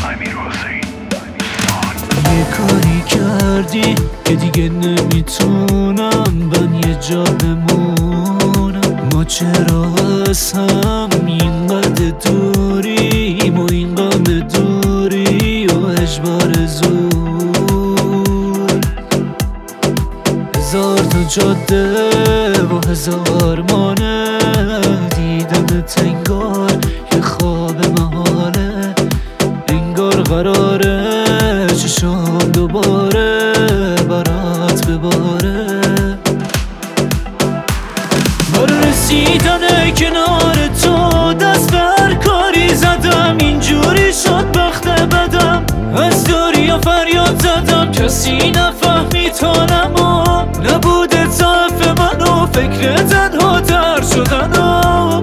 یه کاری کردی که دیگه نمیتونم من یه جا بمونم. ما چرا از هم اینقدر دوریم و این غم دوری و اجبار زور. هزار تا جاده و هزار مانه دیدمت، انگار یه خواب محاله، انگار قراره چشام دوباره برات بباره. بار رسیدن کنار تو دست بر کاری زدم، اینجوری شد بخت بدم، از دریا فریاد زدم کسی نفهمید حالمو، نبوده ضعف منو فکر تنها تر شدنم،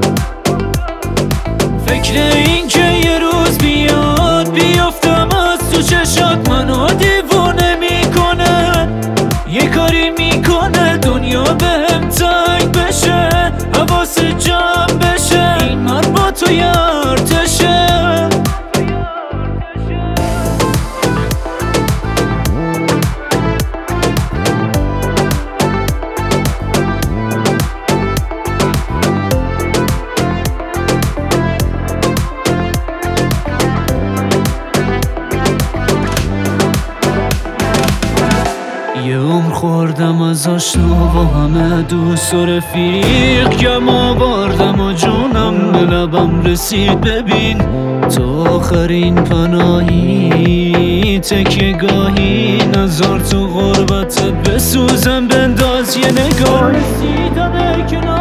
فکر این که یه روز بیاد بیافتم از تو چشات منو دیوونه میکنه، یه کاری میکنه دنیا بهم تنگ بشه، حواس جمع بشه، این من با تو یه ارتشه. یه عمر خوردم از آشنا و همه دوست و رفیق، گم آوردم و جونم به لبم رسید. ببین تو آخرین پناهی، تکیه گاهی، نذار تو غربتت بسوزم، بنداز یه نگاه. رسیدن